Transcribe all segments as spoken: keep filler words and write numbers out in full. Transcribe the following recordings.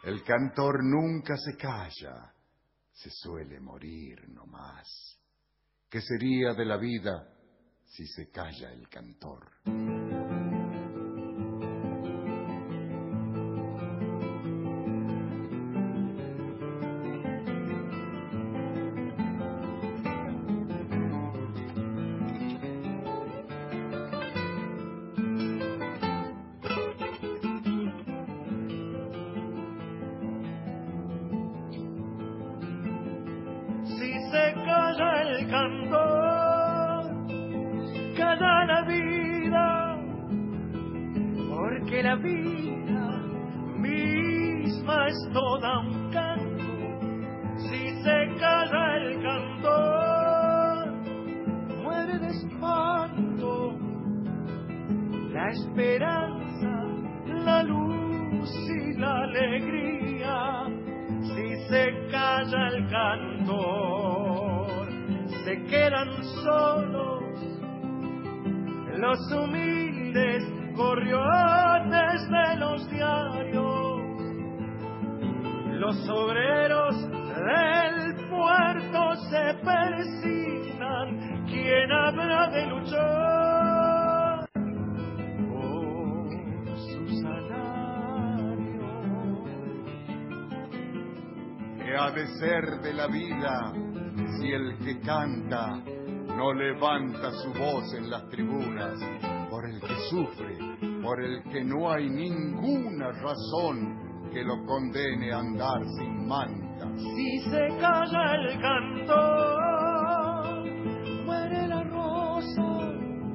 El cantor nunca se calla, se suele morir nomás. ¿Qué sería de la vida si se calla el cantor? La vida misma es toda un canto. Si se calla el cantor, muere de espanto la esperanza, la luz y la alegría. Si se calla el cantor, se quedan solos los humildes gorriones de los diarios, los obreros del puerto se persignan. ¿Quién habrá de luchar por su salario? ¿Qué ha de ser de la vida si el que canta no levanta su voz en las tribunas? Por el que sufre, por el que no hay ninguna razón que lo condene a andar sin manta. Si se calla el cantor, muere la rosa.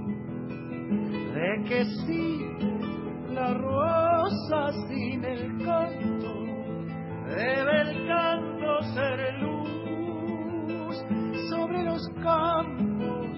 ¿De qué sirve la rosa sin el canto? Debe el canto ser luz sobre los campos,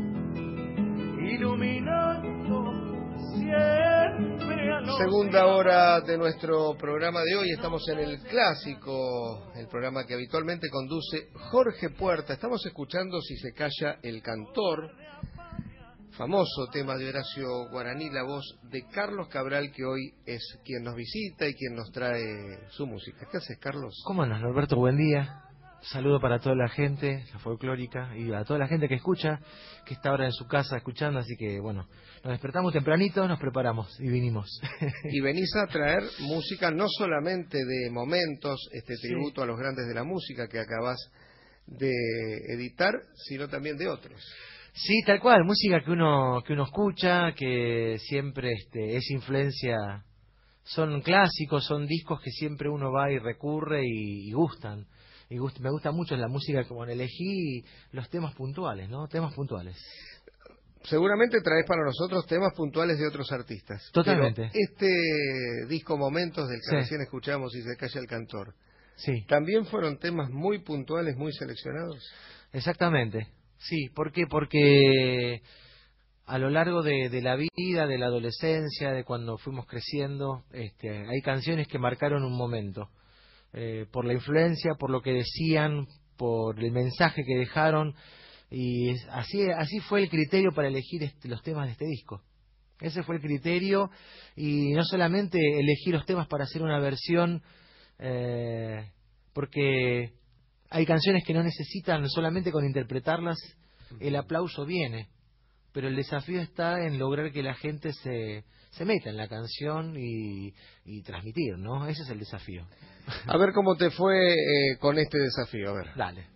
iluminando siempre a los... Segunda hora de nuestro programa de hoy. Estamos en el clásico, el programa que habitualmente conduce Jorge Puerta. Estamos escuchando Si se calla el cantor, famoso tema de Horacio Guaraní, la voz de Carlos Cabral, que hoy es quien nos visita y quien nos trae su música. ¿Qué haces, Carlos? ¿Cómo andas, Norberto? Buen día. Saludo para toda la gente, la folclórica, y a toda la gente que escucha, que está ahora en su casa escuchando, así que bueno, nos despertamos tempranito, nos preparamos y vinimos. Y venís a traer música no solamente de momentos, este tributo sí. a los grandes de la música que acabás de editar, sino también de otros. Sí, tal cual, música que uno que uno escucha, que siempre este, es influencia, son clásicos, son discos que siempre uno va y recurre y, y gustan. Y gust, me gusta mucho la música que bueno, elegí los temas puntuales, ¿no? Temas puntuales. Seguramente traes para nosotros temas puntuales de otros artistas. Totalmente. Pero este disco Momentos del que sí. recién escuchamos y se calla el cantor, sí. ¿también fueron temas muy puntuales, muy seleccionados? Exactamente, sí. ¿Por qué? Porque a lo largo de, de la vida, de la adolescencia, de cuando fuimos creciendo, este, hay canciones que marcaron un momento. Eh, por la influencia, por lo que decían, por el mensaje que dejaron, y así así fue el criterio para elegir este, los temas de este disco. Ese fue el criterio, y no solamente elegir los temas para hacer una versión, eh, porque hay canciones que no necesitan, solamente con interpretarlas el aplauso viene, pero el desafío está en lograr que la gente se, se meta en la canción y, y transmitir, ¿no? Ese es el desafío. A ver cómo te fue eh, con este desafío, a ver. Dale.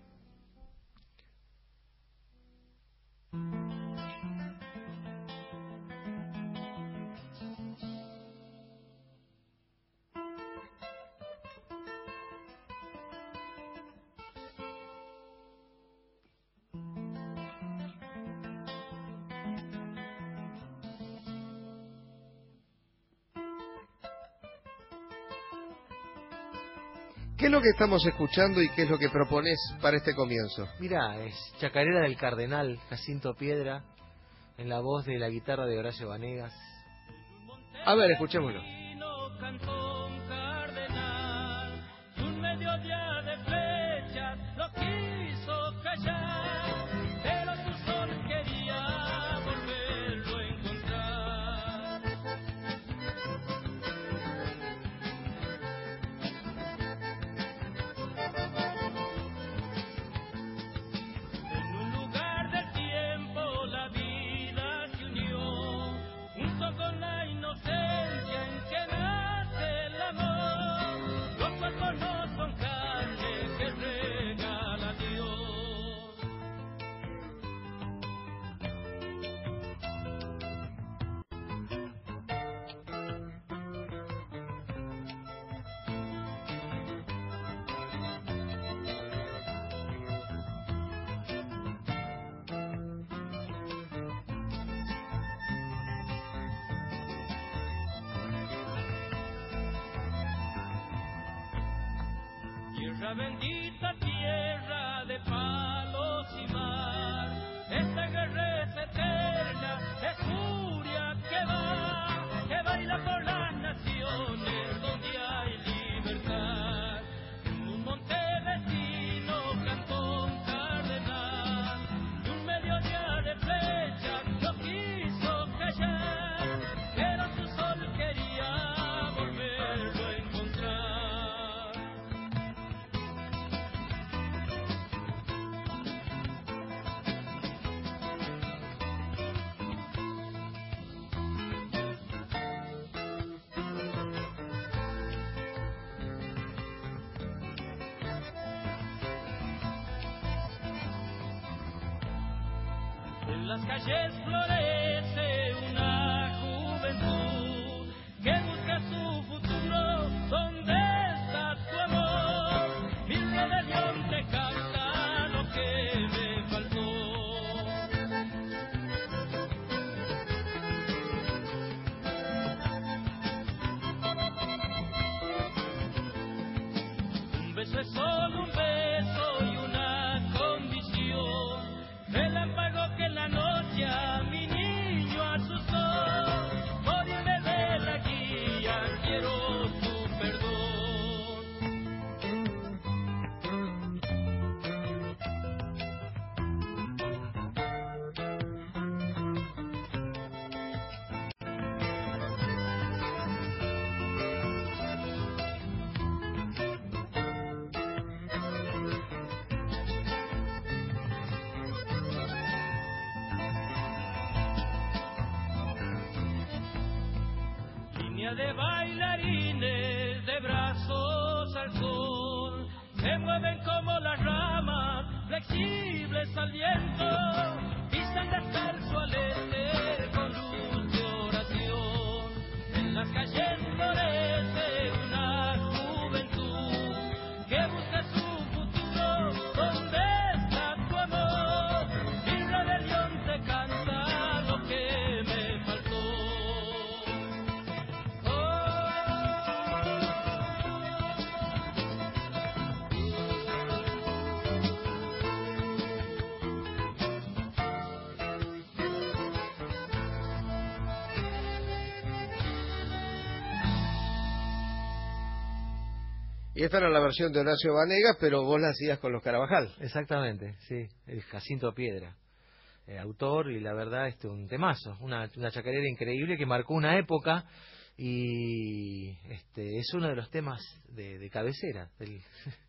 ¿Qué es lo que estamos escuchando y qué es lo que propones para este comienzo? Mirá, es Chacarera del Cardenal, Jacinto Piedra, en la voz de la guitarra de Horacio Vanegas. A ver, escuchémoslo. Cantó un cardenal, y un mediodía de flechas lo quiso callar, pero su sol quería volverlo a encontrar. Tierra bendita, tierra de palos y mar, esta guerra es eterna, es furia que va, que baila por las naciones donde hay libertad. En un monte vecino cantó un cardenal, y un mediodía de flecha lo quiso callar, pero su sol quería volverlo a encontrar. En las calles florece una juventud que busca su futuro. ¿Dónde está tu amor? Mi rebelión te canta lo que me faltó. Un beso es solo un beso y una condición. Relámpago que en la noche a mi niño asustó. Morirme de la guía, quiero tu perdón. Línea de bailarines de brazos al sol, se mueven como las ramas flexibles al viento, pisan descalzo al este con luz de oración. En las calles florece una juventud que busca su futuro. ¿Dónde está tu amor? Mi rebelión te canta lo que me faltó. Y esta era la versión de Horacio Vanegas, pero vos la hacías con los Carabajal. Exactamente, sí, el Jacinto Piedra, eh, autor, y la verdad este un temazo, una, una chacarera increíble que marcó una época y este es uno de los temas de, de cabecera. Del...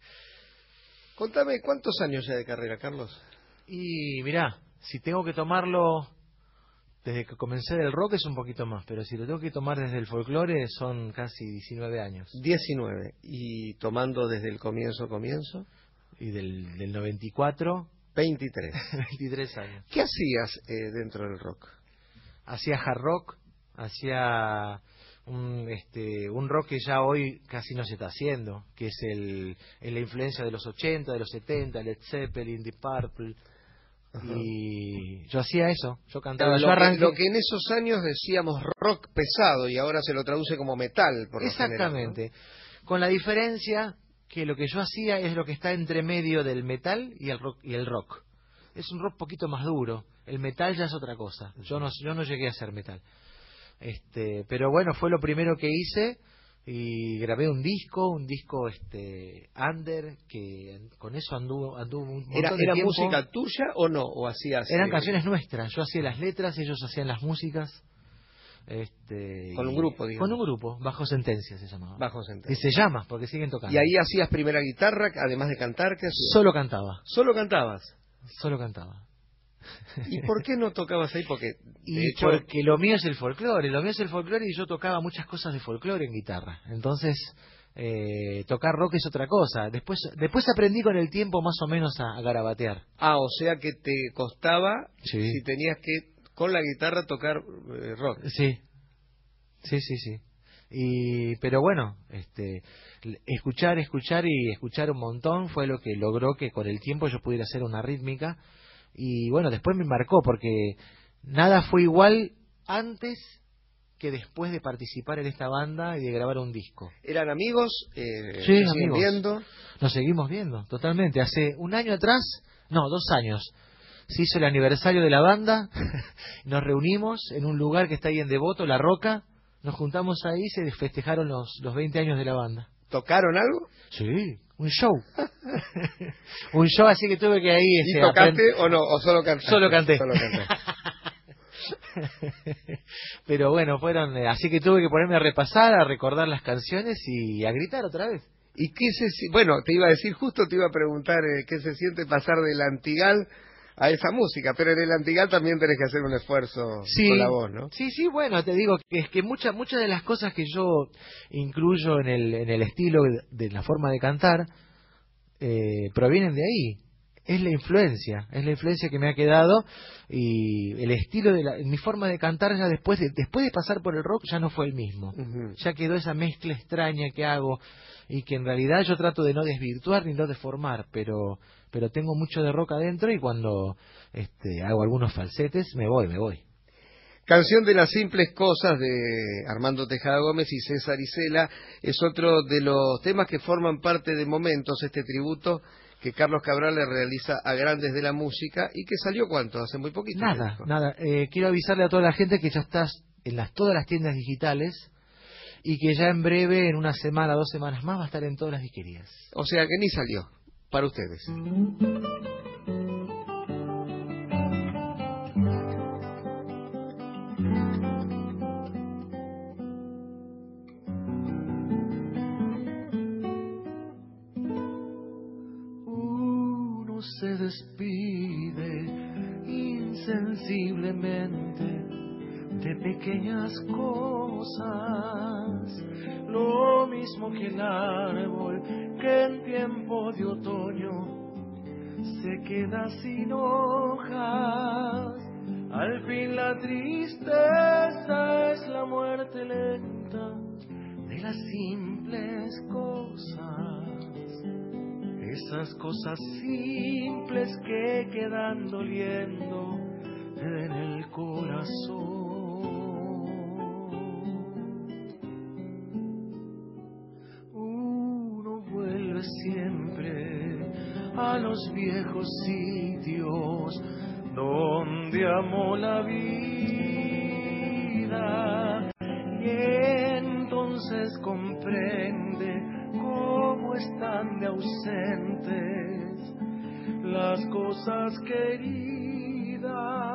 Contame, ¿cuántos años ya de carrera, Carlos? Y mirá, si tengo que tomarlo desde que comencé del rock es un poquito más, pero si lo tengo que tomar desde el folclore son casi diecinueve años. diecinueve. ¿Y tomando desde el comienzo, comienzo? Y del, del noventa y cuatro... veintitrés. veintitrés años. ¿Qué hacías eh, dentro del rock? Hacía hard rock, hacía un, este, un rock que ya hoy casi no se está haciendo, que es el, el la influencia de los ochenta, de los setenta, Led Zeppelin, Deep Purple. Ajá. Y yo hacía eso, yo cantaba, lo, yo arranqué... lo que en esos años decíamos rock pesado y ahora se lo traduce como metal, por lo Exactamente, general, ¿no? Con la diferencia que lo que yo hacía es lo que está entre medio del metal y el rock. Y el rock. Es un rock poquito más duro, el metal ya es otra cosa, yo no, yo no llegué a hacer metal. Este, pero bueno, fue lo primero que hice y grabé un disco, un disco este under, que con eso anduvo, anduvo un montón ¿Era, de ¿Era tiempo. música tuya o no? ¿O hacías? Eran eh... canciones nuestras, yo hacía las letras, ellos hacían las músicas. Este, con un grupo, digamos. Con un grupo, Bajo Sentencia se llamaba. Bajo Sentencia. Y se llama, porque siguen tocando. ¿Y ahí hacías primera guitarra, además de cantar? ¿Qué hacías? Solo cantaba. ¿Solo cantabas? Solo cantaba. ¿Y por qué no tocabas ahí? Porque, y de hecho... porque lo mío es el folclore, lo mío es el folclore y yo tocaba muchas cosas de folclore en guitarra. Entonces, eh, tocar rock es otra cosa. Después después aprendí con el tiempo más o menos a, a garabatear. Ah, o sea que te costaba sí. si tenías que con la guitarra tocar eh, rock. Sí, sí, sí, sí. Y, pero bueno, este, escuchar, escuchar y escuchar un montón fue lo que logró que con el tiempo yo pudiera hacer una rítmica. Y bueno, después me marcó porque nada fue igual antes que después de participar en esta banda y de grabar un disco. ¿Eran amigos? Eh, Sí, ¿se siguen amigos. viendo? Nos seguimos viendo, totalmente. Hace un año atrás, no, dos años, se hizo el aniversario de la banda, nos reunimos en un lugar que está ahí en Devoto, La Roca, nos juntamos ahí y se festejaron los, los veinte años de la banda. ¿Tocaron algo? Sí, un show. Un show, así que tuve que ahí... ¿Y ese, tocaste aprend... o no? ¿O solo cantaste? Solo canté. Solo canté. Pero bueno, fueron... Así que tuve que ponerme a repasar, a recordar las canciones y a gritar otra vez. ¿Y qué se... Bueno, te iba a decir, justo te iba a preguntar eh, qué se siente pasar del Antigal a esa música, pero en el Antigal también tenés que hacer un esfuerzo sí, con la voz, ¿no? Sí, sí, bueno, te digo que es que muchas muchas de las cosas que yo incluyo en el, en el estilo de la forma de cantar eh, provienen de ahí. Es la influencia, es la influencia que me ha quedado y el estilo de la, mi forma de cantar ya después de, después de pasar por el rock ya no fue el mismo. Uh-huh. Ya quedó esa mezcla extraña que hago y que en realidad yo trato de no desvirtuar ni no deformar, pero pero tengo mucho de rock adentro y cuando este, hago algunos falsetes me voy, me voy. Canción de las simples cosas de Armando Tejada Gómez y César Isela es otro de los temas que forman parte de Momentos, este tributo que Carlos Cabral le realiza a grandes de la música y que salió ¿cuánto? Hace muy poquito. Nada, nada. Eh, quiero avisarle a toda la gente que ya estás en las todas las tiendas digitales y que ya en breve, en una semana, dos semanas más, va a estar en todas las disquerías. O sea que ni salió, para ustedes. Uno se despide insensiblemente de pequeñas cosas, lo mismo que el árbol que en tiempo de otoño se queda sin hojas. Al fin la tristeza es la muerte lenta de las simples cosas, esas cosas simples que quedan doliendo en el corazón. Siempre a los viejos sitios donde amó la vida y entonces comprende cómo están de ausentes las cosas queridas.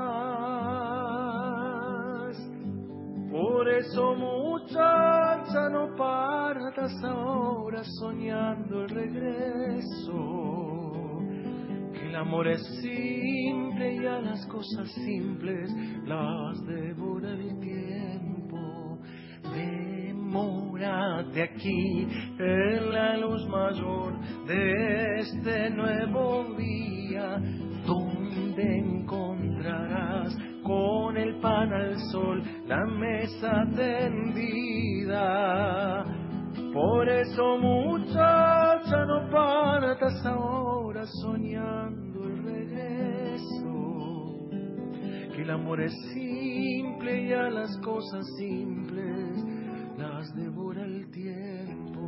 Por eso muchacha no partas ahora soñando el regreso, que el amor es simple y a las cosas simples las devora el tiempo. Demórate aquí en la luz mayor de este nuevo día, donde encontrarás con el pan al sol la mesa tendida. Por eso muchacha no partas ahora soñando el regreso, que el amor es simple y a las cosas simples las devora el tiempo.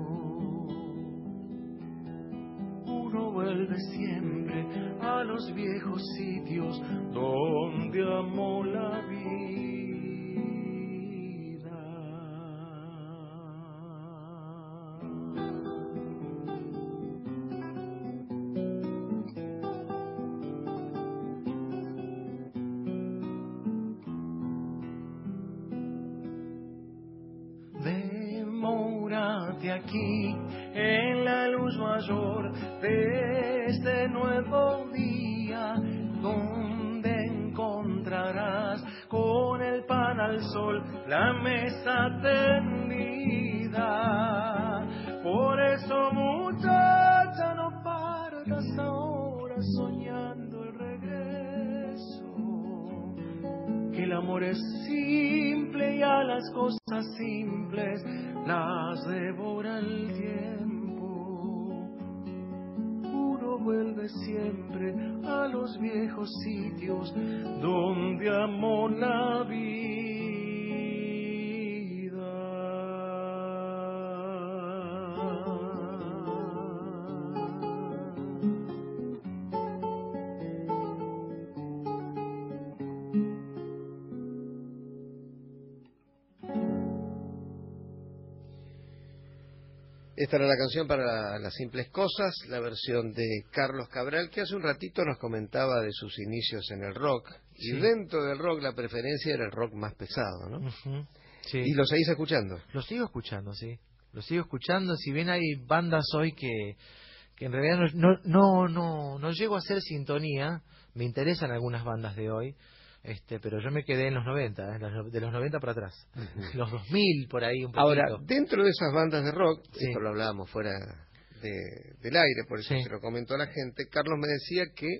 Uno vuelve siempre a los viejos sitios donde amó la vida. Demórate aquí en la luz mayor de este nuevo día, donde encontrarás con el pan al sol la mesa tendida. Por eso muchacha no partas ahora soñando el regreso, que el amor es simple y a las cosas simples las devora el tiempo. Uno vuelve siempre a los viejos sitios donde amó la vida. Esta era la canción para Las Simples Cosas, la versión de Carlos Cabral, que hace un ratito nos comentaba de sus inicios en el rock. Y Sí. dentro del rock la preferencia era el rock más pesado, ¿no? Ujú, sí. Y lo seguís escuchando. Lo sigo escuchando, sí. Lo sigo escuchando, si bien hay bandas hoy que, que en realidad no, no, no, no, no llego a hacer sintonía, me interesan algunas bandas de hoy, este, pero yo me quedé en los noventa, ¿eh? De los noventa para atrás, Ujú. los dos mil por ahí un poquito. Ahora, dentro de esas bandas de rock, Sí. esto lo hablábamos fuera de, del aire, por eso Sí. se lo comentó a la gente, Carlos me decía que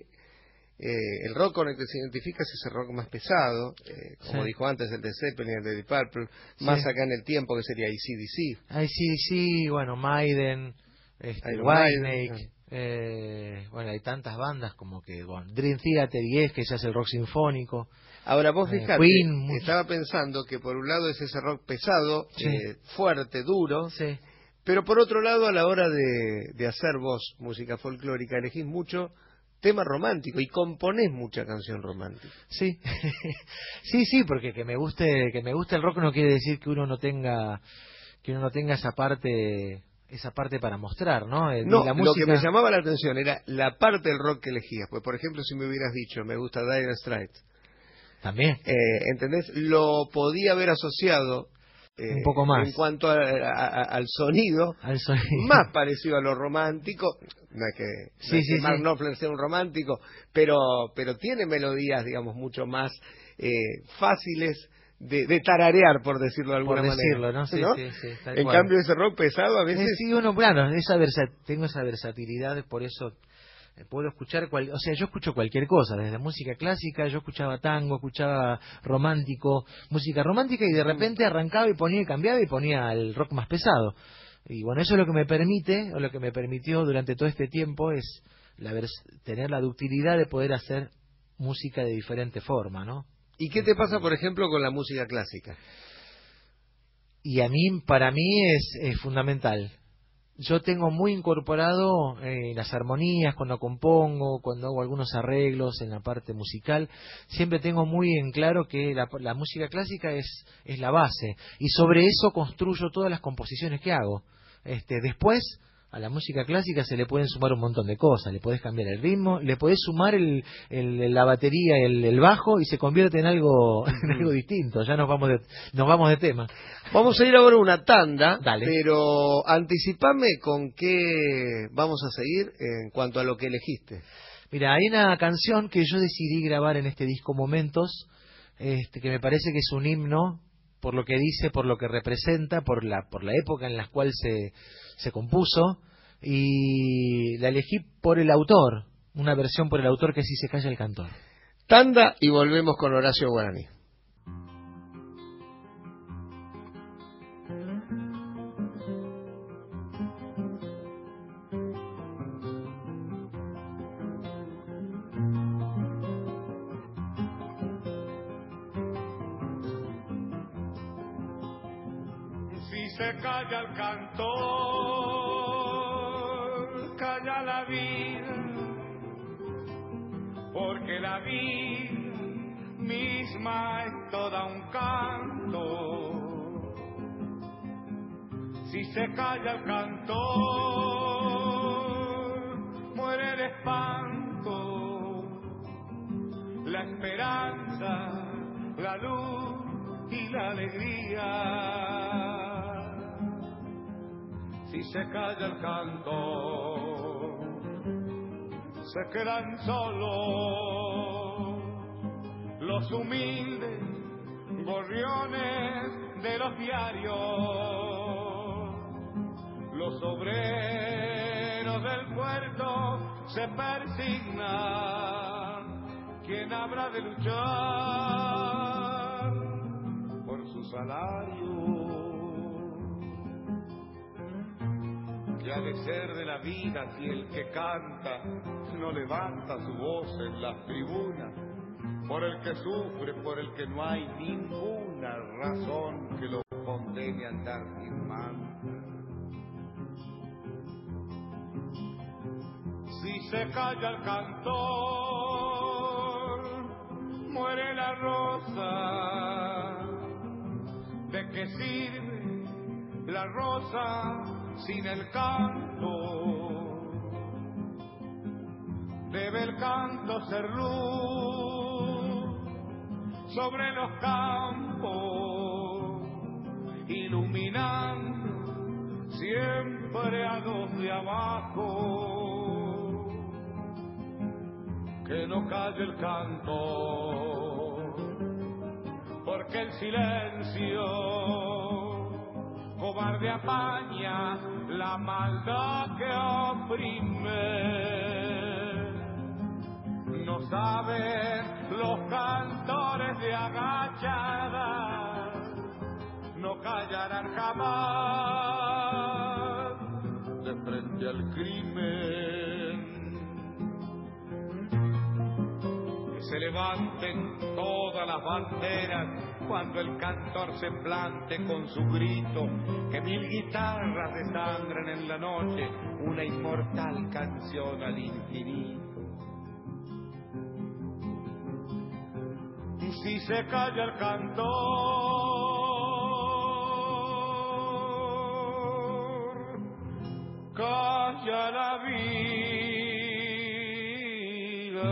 eh, el rock con el que se identifica es ese rock más pesado, eh, como Sí. dijo antes, el de Zeppelin, el de Deep Purple, más Sí. acá en el tiempo que sería A C D C. Ay, sí, sí, bueno, Maiden, este, Iron Whitesnake, Maiden, eh, bueno, hay tantas bandas como que, bueno, Dream Theater y es que ya es el rock sinfónico. Ahora vos Eh, fijate, Queen, mucho. estaba pensando que por un lado es ese rock pesado, Sí. eh, fuerte, duro, Sí, pero por otro lado a la hora de, de hacer vos música folclórica elegís mucho tema romántico y componés mucha canción romántica. sí, sí, sí, porque que me guste, que me guste el rock no quiere decir que uno no tenga, que uno no tenga esa parte, esa parte para mostrar, ¿no? Eh, y No, la lo que música- me llamaba la atención era la parte del rock que elegías. Pues, por ejemplo, si me hubieras dicho, me gusta Dire Straits, también, eh, ¿entendés? Lo podía haber asociado eh, Un poco más. en cuanto a- a- a- al sonido, al sonido. más parecido a lo romántico. No es que, no Sí, es que sí, Mark sí. Knopfler sea un romántico, pero, pero tiene melodías, digamos, mucho más eh, fáciles de, de tararear, por decirlo de alguna por manera. decirlo, ¿no? Sí, sí, sí, tal En cual. cambio, ese rock pesado a veces... Eh, sí, uno, claro, esa versa- tengo esa versatilidad, por eso eh, puedo escuchar, cual, o sea, yo escucho cualquier cosa, desde música clásica, yo escuchaba tango, escuchaba romántico, música romántica, y de repente arrancaba y ponía y cambiaba y ponía el rock más pesado. Y bueno, eso es lo que me permite, o lo que me permitió durante todo este tiempo, es la vers- tener la ductilidad de poder hacer música de diferente forma, ¿no? ¿Y qué te pasa, por ejemplo, con la música clásica? Y a mí, para mí es, es fundamental. Yo tengo muy incorporado eh, las armonías cuando compongo, cuando hago algunos arreglos en la parte musical, siempre tengo muy en claro que la, la música clásica es, es la base, y sobre eso construyo todas las composiciones que hago. Este, después, a la música clásica se le pueden sumar un montón de cosas, le podés cambiar el ritmo, le podés sumar el, el- la batería, el, el bajo, y se convierte en algo, en algo distinto. Ya nos vamos de, nos vamos de tema. Vamos a ir ahora a una tanda, Dale. pero anticipame con qué vamos a seguir en cuanto a lo que elegiste. Mira, hay una canción que yo decidí grabar en este disco Momentos, este, que me parece que es un himno, por lo que dice, por lo que representa, por la, por la época en la cual se, se compuso, y la elegí por el autor, una versión por el autor que así se calla el cantor. Tanda y volvemos con Horacio Guarani. Si se calla el cantor, calla la vida, porque la vida misma es toda un canto. Si se calla el cantor, muere el espanto, la esperanza, la luz y la alegría. Si se calla el cantor, se quedan solos los humildes gorriones de los diarios, los obreros del puerto se persignan. ¿Quién habrá de luchar por su salario? ¿Qué ha de ser de la vida si el que canta no levanta su voz en las tribunas? Por el que sufre, por el que no hay ninguna razón que lo condene a andar sin manta. Si se calla el cantor, muere la rosa. ¿De qué sirve la rosa sin el canto. Debe el canto ser luz sobre los campos, iluminando siempre a los de abajo. Que no calle el canto, porque el silencio cobarde apaña la maldad que oprime. No saben los cantores de agachada, no callarán jamás de frente al crimen. Que se levanten todas las banderas cuando el cantor se plante con su grito, que mil guitarras desangren en la noche una inmortal canción al infinito. Si se calla el cantor, calla la vida.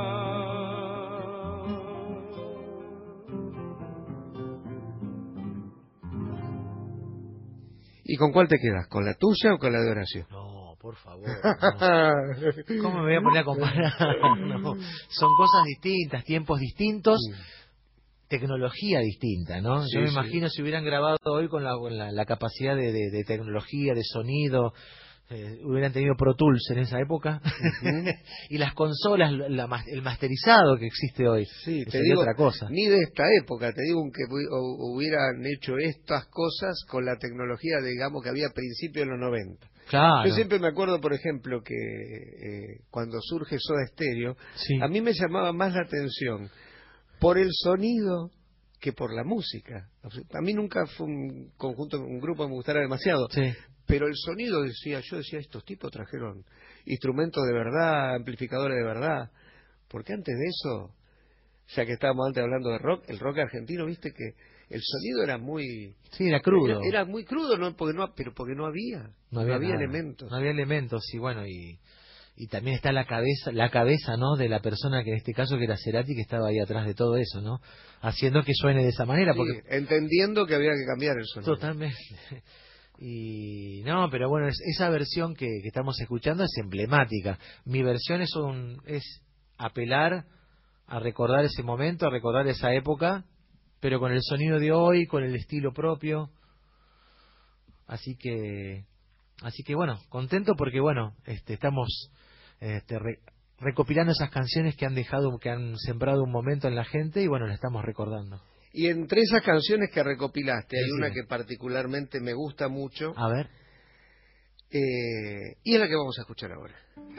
¿Y con cuál te quedas? ¿Con la tuya o con la de Horacio? No, por favor. No. ¿Cómo me voy a poner a comparar? No. Son cosas distintas, tiempos distintos, tecnología distinta, ¿no? Sí, Yo me sí. imagino si hubieran grabado hoy con la, con la, la capacidad de, de, de tecnología, de sonido, eh, hubieran tenido Pro Tools en esa época. Uh-huh. Y las consolas, la, el masterizado que existe hoy, sí, te sería digo, otra cosa. Ni de esta época, te digo que hubieran hecho estas cosas con la tecnología, digamos, que había a principios de los noventa. Claro. Yo siempre me acuerdo, por ejemplo, que eh, cuando surge Soda Stereo, sí. a mí me llamaba más la atención por el sonido que por la música. A mí nunca fue un conjunto, un grupo que me gustara demasiado, sí. Pero el sonido, decía yo, decía, estos tipos trajeron instrumentos de verdad, amplificadores de verdad, porque antes de eso, ya que estábamos antes hablando de rock, el rock argentino, viste que el sonido era muy... Sí, era crudo. Era, era muy crudo, no, porque no, pero porque no había, no había, no había nada, elementos. No había elementos, y bueno, y, y también está la cabeza, la cabeza, ¿no?, de la persona que en este caso que era Cerati, que estaba ahí atrás de todo eso, ¿no? Haciendo que suene de esa manera. Sí, porque entendiendo que había que cambiar el sonido. Totalmente. Y no, pero bueno, es, esa versión que, que estamos escuchando es emblemática. Mi versión es, un, es apelar a recordar ese momento, a recordar esa época, pero con el sonido de hoy, con el estilo propio. Así que, así que bueno, contento porque bueno, este, estamos este, re, recopilando esas canciones que han dejado, que han sembrado un momento en la gente y bueno, las estamos recordando. Y entre esas canciones que recopilaste, hay sí, una sí. que particularmente me gusta mucho. A ver. Eh, y es la que vamos a escuchar ahora.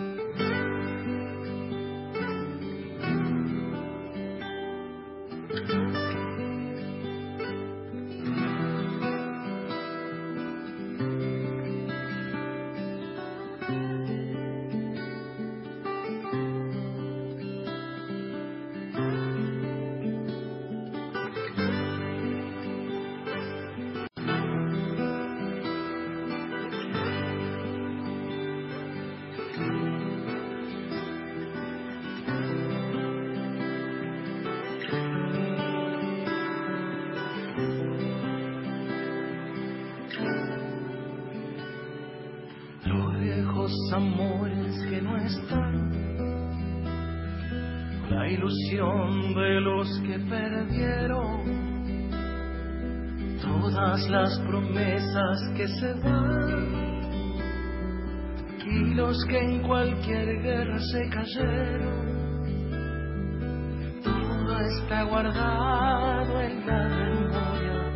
Amores que no están, la ilusión de los que perdieron, todas las promesas que se van y los que en cualquier guerra se cayeron, todo está guardado en la memoria,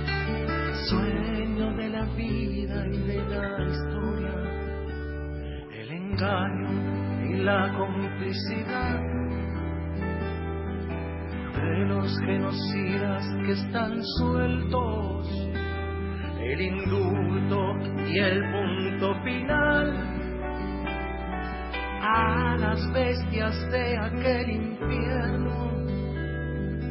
sueño de la vida y de la historia, el engaño y la complicidad de los genocidas que están sueltos, el indulto y el punto final a las bestias de aquel infierno,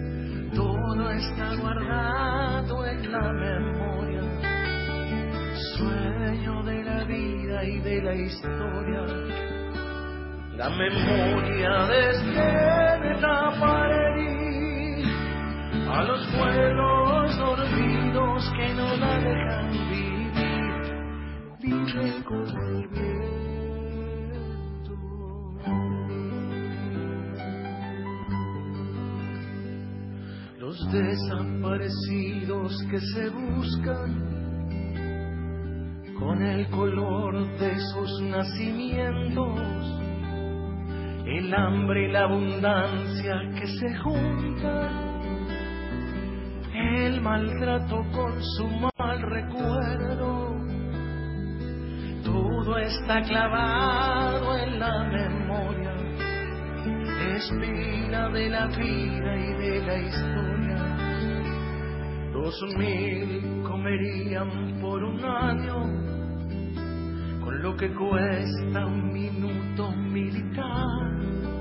todo está guardado en la memoria, sueño de la vida y de la historia, la memoria desde la pared, a los pueblos dormidos que no la dejan vivir, vive como el viento. Los desaparecidos que se buscan con el color de sus nacimientos, el hambre y la abundancia que se juntan, el maltrato con su mal recuerdo, todo está clavado en la memoria, espina de la vida y de la historia. Dos mil comerían por un año con lo que cuesta un minuto militar.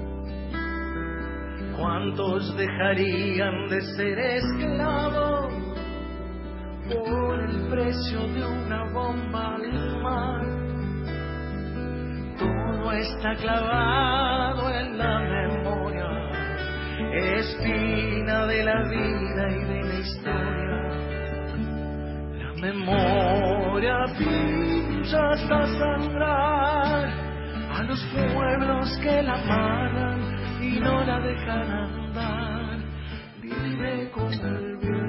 ¿Cuántos dejarían de ser esclavos por el precio de una bomba al mar? Todo está clavado en la memoria, espina de la vida y de la historia. La memoria pincha hasta sangrar a los pueblos que la aman y no la dejan andar, vive como el viento.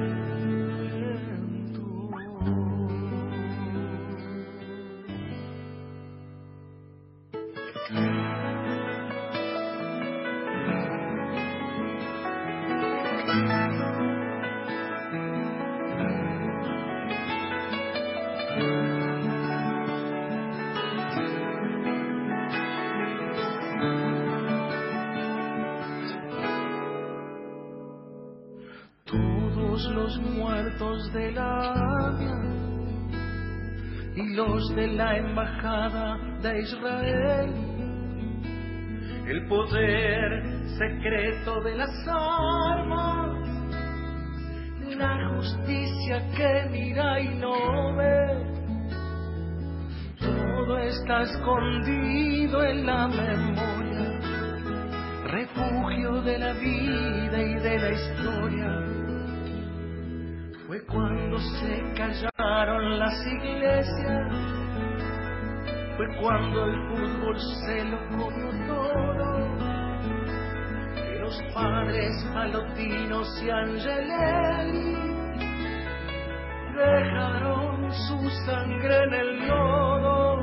Los muertos de la A M I A y los de la Embajada de Israel, el poder secreto de las armas, la justicia que mira y no ve, todo está escondido en la memoria, refugio de la vida y de la historia. Fue cuando se callaron las iglesias, fue cuando el fútbol se lo comió todo, que los padres Palotinos y Angelelli dejaron su sangre en el lodo.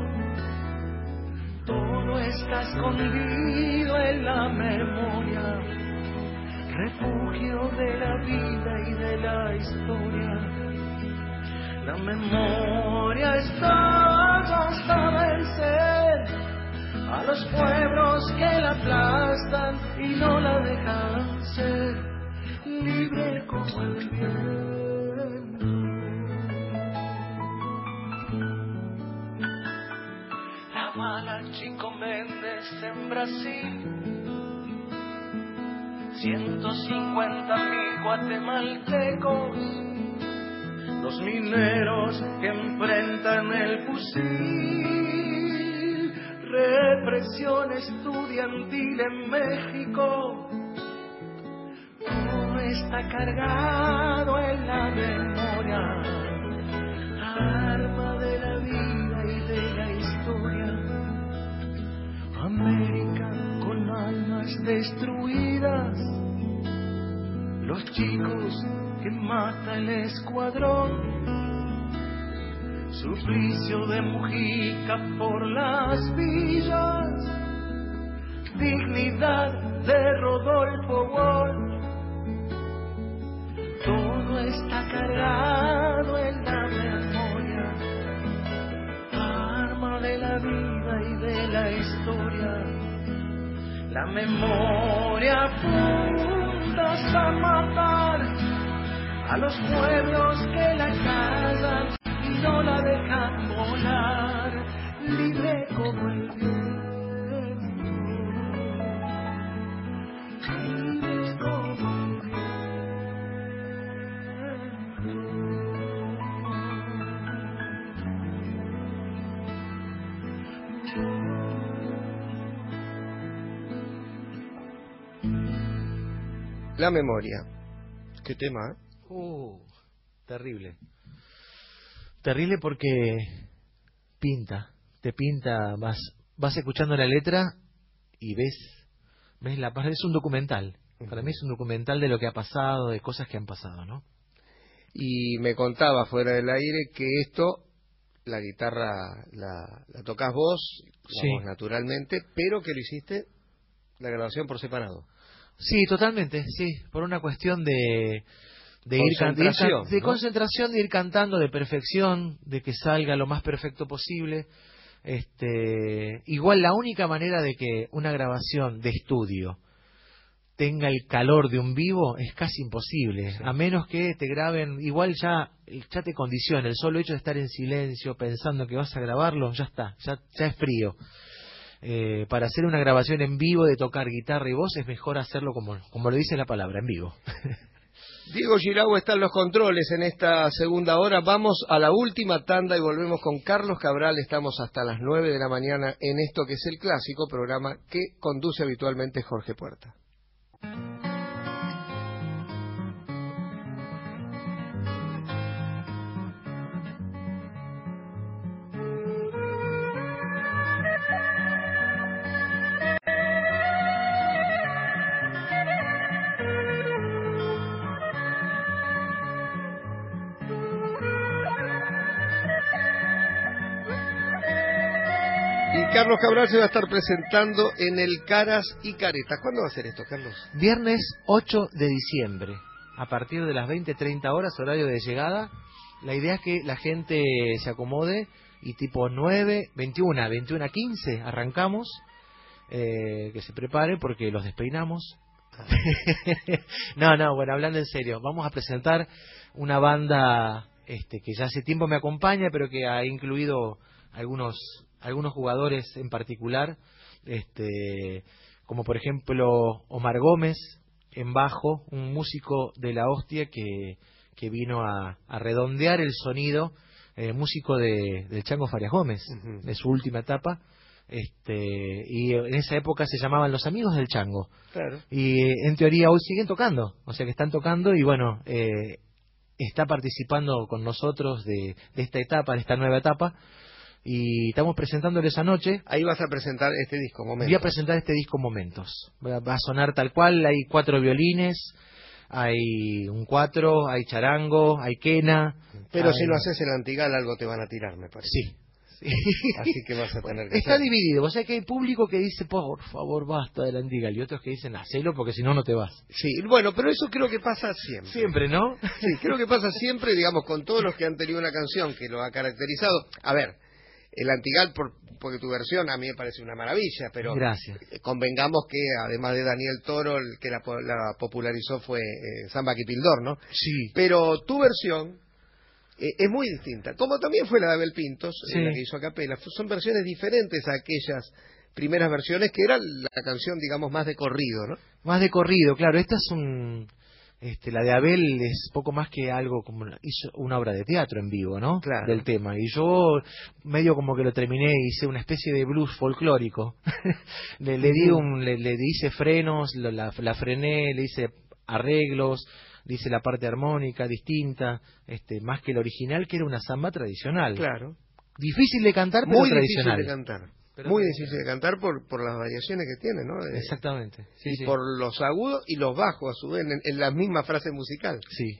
Todo está escondido en la memoria, refugio de la vida y de la historia. La memoria está hasta vencer a los pueblos que la aplastan y no la dejan ser libre como el viento. La bala Chico Méndez en Brasil, ciento cincuenta mil guatemaltecos, los mineros que enfrentan el fusil, represión estudiantil en México, todo está cargado en la memoria, arma de la vida y de la historia. América con almas destruidas, los chicos que mata el escuadrón, Suplicio de Mujica por las villas, dignidad de Rodolfo Wall, todo está cargado en la memoria, arma de la vida y de la historia. La memoria apunta a matar a los pueblos que la callan y no la dejan volar, libre como el viento, libre como el viento. La memoria. ¿Qué tema, eh? Uh, terrible. Terrible porque pinta, te pinta, vas, vas escuchando la letra y ves, ves la parte, es un documental. Para mí es un documental de lo que ha pasado, de cosas que han pasado, ¿no? Y me contaba fuera del aire que esto, la guitarra la, la tocas vos, la Sí. voz naturalmente, pero que lo hiciste la grabación por separado. Sí, totalmente, sí, por una cuestión de... de ir, can- de ir can- Concentración, de ¿no? concentración, de ir cantando, de perfección, de que salga lo más perfecto posible. Este, igual la única manera de que una grabación de estudio tenga el calor de un vivo es casi imposible, Sí. a menos que te graben, igual ya ya te condiciona, el solo hecho de estar en silencio pensando que vas a grabarlo, ya está, ya, ya es frío. Eh, para hacer una grabación en vivo de tocar guitarra y voz es mejor hacerlo como, como lo dice la palabra, en vivo. Diego Giraud está en los controles en esta segunda hora. Vamos a la última tanda y volvemos con Carlos Cabral. Estamos hasta las nueve de la mañana en esto que es el clásico programa que conduce habitualmente Jorge Puerta. Y Carlos Cabral se va a estar presentando en el Caras y Caretas. ¿Cuándo va a ser esto, Carlos? Viernes ocho de diciembre, a partir de las veinte treinta horas, horario de llegada. La idea es que la gente se acomode y tipo nueve, veintiuno, veintiuno quince arrancamos, eh, que se prepare porque los despeinamos. no, no, bueno, hablando en serio, vamos a presentar una banda este, que ya hace tiempo me acompaña, pero que ha incluido algunos algunos jugadores en particular, este, como por ejemplo Omar Gómez en bajo, un músico de la hostia que, que vino a, a redondear el sonido, eh, músico de, del Chango Farias Gómez, Uh-huh. de su última etapa, este, y en esa época se llamaban Los Amigos del Chango, Claro. y eh, en teoría hoy siguen tocando, o sea que están tocando y bueno, eh, está participando con nosotros de, de esta etapa, de esta nueva etapa, y estamos presentándole esa noche. Ahí vas a presentar este disco, Momentos. Voy a presentar este disco Momentos. Va va a sonar tal cual, hay cuatro violines, hay un cuatro, hay charango, hay quena. Pero hay- si no haces el antigal, algo te van a tirar, me parece. Sí. Sí. Así que vas a tener que Está hacer. dividido, o sea que hay público que dice, por favor, basta del antigal, y otros que dicen, hacelo porque si no, no te vas. Sí, bueno, pero eso creo que pasa siempre. Siempre, ¿no? Sí, creo que pasa siempre, digamos, con todos los que han tenido una canción que lo ha caracterizado. A ver, el antigal, por, porque tu versión a mí me parece una maravilla, pero Gracias. convengamos que además de Daniel Toro, el que la, po- la popularizó fue eh, Samba Quipildor, ¿no? Sí. Pero tu versión eh, es muy distinta, como también fue la de Abel Pintos, eh, Sí. la que hizo a capela. Son versiones diferentes a aquellas primeras versiones que era la canción, digamos, más de corrido, ¿no? Más de corrido, claro, esta es un... Este, la de Abel es poco más que algo como una- hizo una obra de teatro en vivo, ¿no? Claro. Del tema. Y yo medio como que lo terminé, hice una especie de blues folclórico. le, le di un, le, le hice frenos, lo- la, la frené, le hice arreglos, le hice la parte armónica distinta, este, más que el original que era una samba tradicional. Claro. Difícil de cantar, pero Muy difícil tradicional. de cantar. Pero muy tradicional. difícil de cantar por, por las variaciones que tiene, ¿no? De- Exactamente. Sí, y sí. por los agudos y los bajos, a su vez, en, en la misma frase musical. Sí.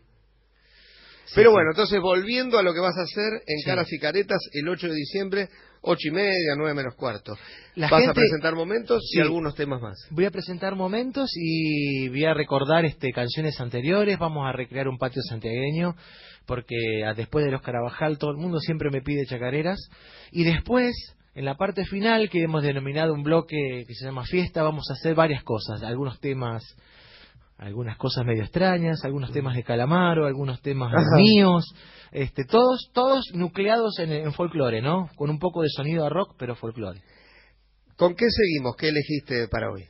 Sí, Pero sí. bueno, entonces volviendo a lo que vas a hacer en Sí. Caras y Caretas el ocho de diciembre, ocho y media, nueve menos cuarto. La vas a gente- presentar momentos Sí. y algunos temas más. Voy a presentar momentos y voy a recordar este canciones anteriores, vamos a recrear un patio santiagueño, porque ah, después de los Carabajal todo el mundo siempre me pide chacareras, y después, en la parte final, que hemos denominado un bloque que se llama Fiesta, vamos a hacer varias cosas, algunos temas, algunas cosas medio extrañas, algunos temas de Calamaro, algunos temas Ajá. míos, este, todos, todos nucleados en, en folclore, ¿no? Con un poco de sonido a rock, pero folclore. ¿Con qué seguimos? ¿Qué elegiste para hoy?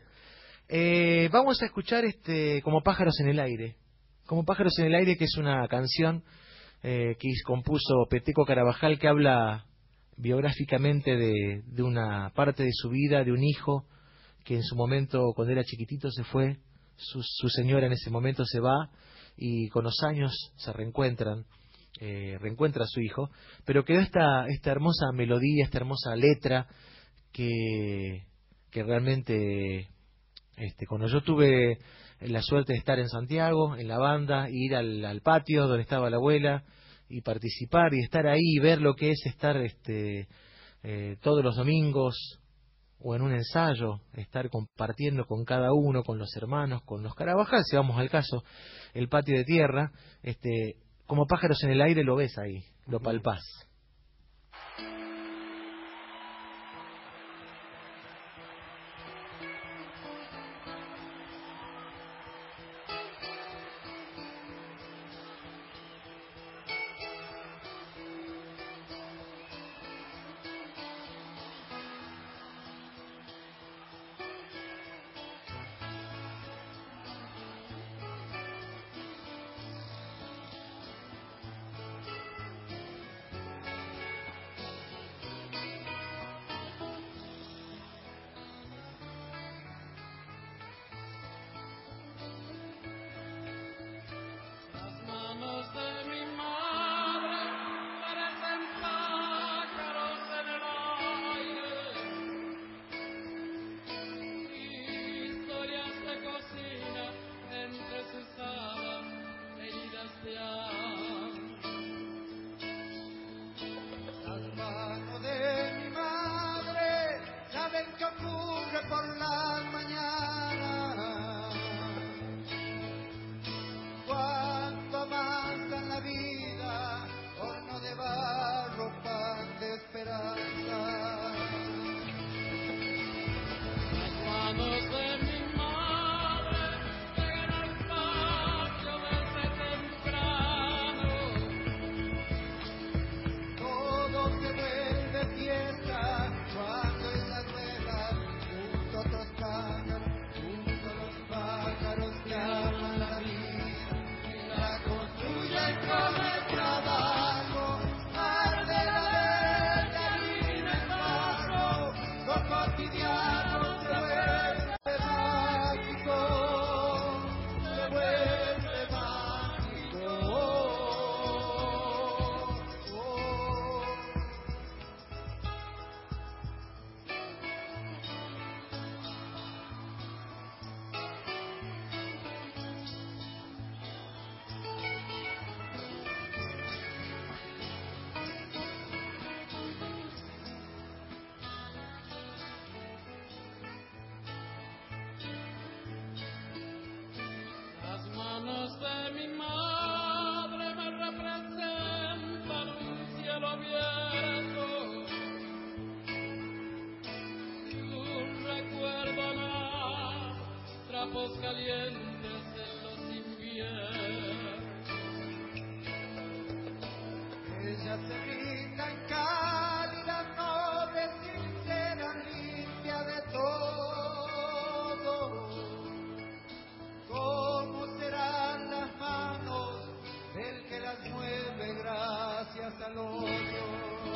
Eh, vamos a escuchar este como Pájaros en el Aire. Como Pájaros en el Aire, que es una canción eh, que compuso Peteco Carabajal, que habla biográficamente de, de una parte de su vida, de un hijo que en su momento, cuando era chiquitito, se fue su, su señora en ese momento se va y con los años se reencuentran, eh, reencuentra a su hijo, pero quedó esta, esta hermosa melodía, esta hermosa letra que, que realmente, este, cuando yo tuve la suerte de estar en Santiago, en la banda, ir al, al patio donde estaba la abuela y participar y estar ahí y ver lo que es estar este, eh, todos los domingos o en un ensayo, estar compartiendo con cada uno, con los hermanos, con los Carabajal, si vamos al caso, el patio de tierra, este, como pájaros en el aire lo ves ahí, lo palpás. Calientes en los inviernos. Ella se brinda en cálida, noble, sincera, limpia de todo. ¿Cómo serán las manos del que las mueve gracias al odio?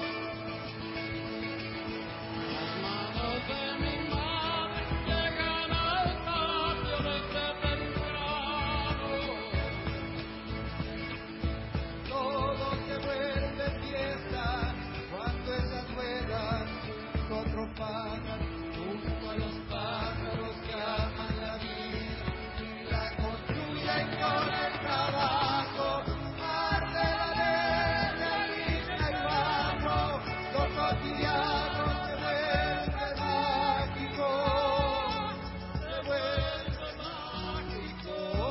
Las manos de mi madre llegan al patio desde temprano. Todo se vuelve fiesta cuando ellas vuelan junto a otro pájaro, junto a los pájaros que aman la vida, la construyen con el trabajo, arde la leña, harina y barro, lo cotidiano se vuelve mágico, se vuelve mágico.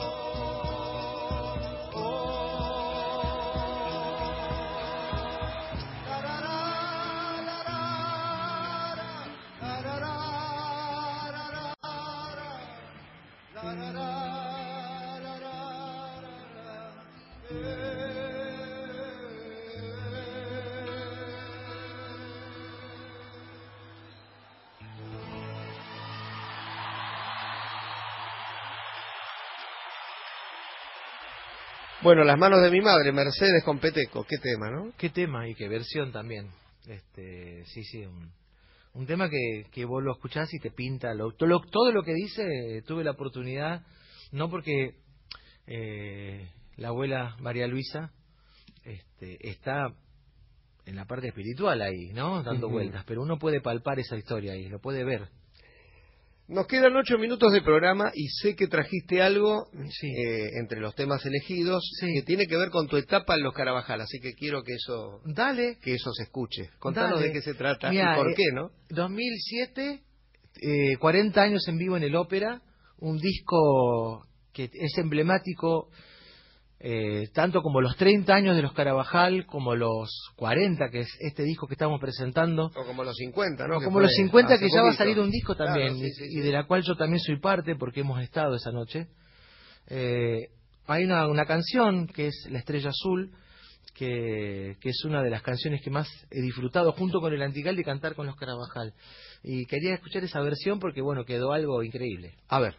Bueno, Las manos de mi madre, Mercedes con Peteco, qué tema, ¿no? Qué tema y qué versión también. Este, sí, sí, un, Un tema que, que vos lo escuchás y te pinta. Lo, todo, lo, todo lo que dice, tuve la oportunidad, no porque eh, la abuela María Luisa este, está en la parte espiritual ahí, ¿no? Dando Uh-huh. vueltas, pero uno puede palpar esa historia ahí, lo puede ver. Nos quedan ocho minutos de programa y sé que trajiste algo Sí. eh, entre los temas elegidos Sí. que tiene que ver con tu etapa en los Carabajal, así que quiero que eso Dale. que eso se escuche. Contanos Dale. de qué se trata Mirá, y por eh, qué, ¿no? dos mil siete, eh, cuarenta años en vivo en el Ópera, un disco que es emblemático, eh, tanto como los treinta años de los Carabajal, como los cuarenta, que es este disco que estamos presentando, O como los cincuenta, ¿no? o Que como fue los cincuenta, hace que ya va a poquito. salir un disco también, Claro, sí, y, sí, y sí. de la cual yo también soy parte, porque hemos estado esa noche. Eh, hay una, una canción que es La Estrella Azul, que, que es una de las canciones que más he disfrutado junto con el Antical de cantar con los Carabajal. Y quería escuchar esa versión porque, bueno, quedó algo increíble. A ver.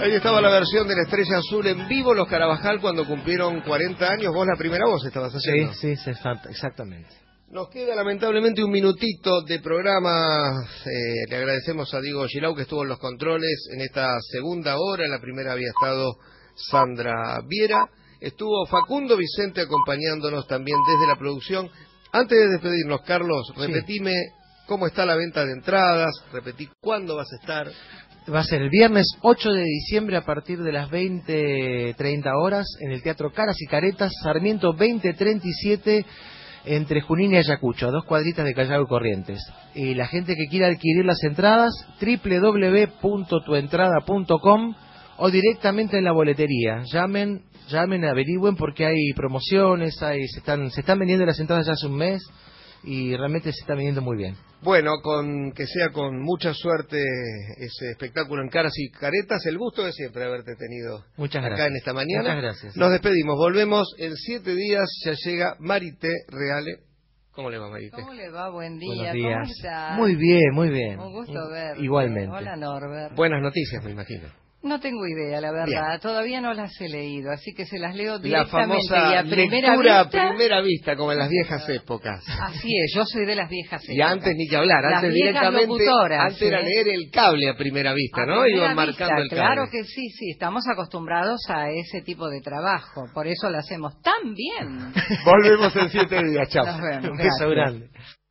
Ahí estaba la versión de la Estrella Azul en vivo, los Carabajal, cuando cumplieron cuarenta años. Vos la primera voz estabas haciendo. Sí, sí, exactamente. Nos queda lamentablemente un minutito de programa. Eh, le agradecemos a Diego Gilau, que estuvo en los controles en esta segunda hora. En la primera había estado Sandra Viera. Estuvo Facundo Vicente acompañándonos también desde la producción. Antes de despedirnos, Carlos, repetime sí. cómo está la venta de entradas, repetí cuándo vas a estar. Va a ser el viernes ocho de diciembre a partir de las veinte treinta horas en el Teatro Caras y Caretas, Sarmiento veinte treinta y siete, entre Junín y Ayacucho, a dos cuadritas de Callao y Corrientes. Y la gente que quiera adquirir las entradas, doble u doble u doble u punto tu entrada punto com o directamente en la boletería. Llamen, llamen, averigüen porque hay promociones, hay, se están, se están vendiendo las entradas ya hace un mes y realmente se está vendiendo muy bien. Bueno, con que sea con mucha suerte ese espectáculo en Caras y Caretas. El gusto de siempre haberte tenido Muchas acá gracias. en esta mañana. Muchas gracias. Nos despedimos, volvemos en siete días. Ya llega Marité Reale. ¿Cómo le va, Marité? ¿Cómo le va? Buen día. Buenos días. ¿Cómo está? Muy bien, muy bien. Un gusto verte. Igualmente. Hola, Norbert. Buenas noticias, me imagino. No tengo idea, la verdad. Bien. Todavía no las he leído, así que se las leo La directamente. famosa y a primera lectura a vista, primera vista, como en las viejas épocas. Así es, yo soy de las viejas épocas. Y antes ni que hablar, Las antes viejas directamente, locutoras, antes era ¿eh? leer el cable a primera vista, A ¿no? primera Iban marcando vista, el cable. Claro que sí, sí, estamos acostumbrados a ese tipo de trabajo, por eso lo hacemos tan bien. Volvemos en siete días, chao. Nos vemos. Un beso Gracias. grande.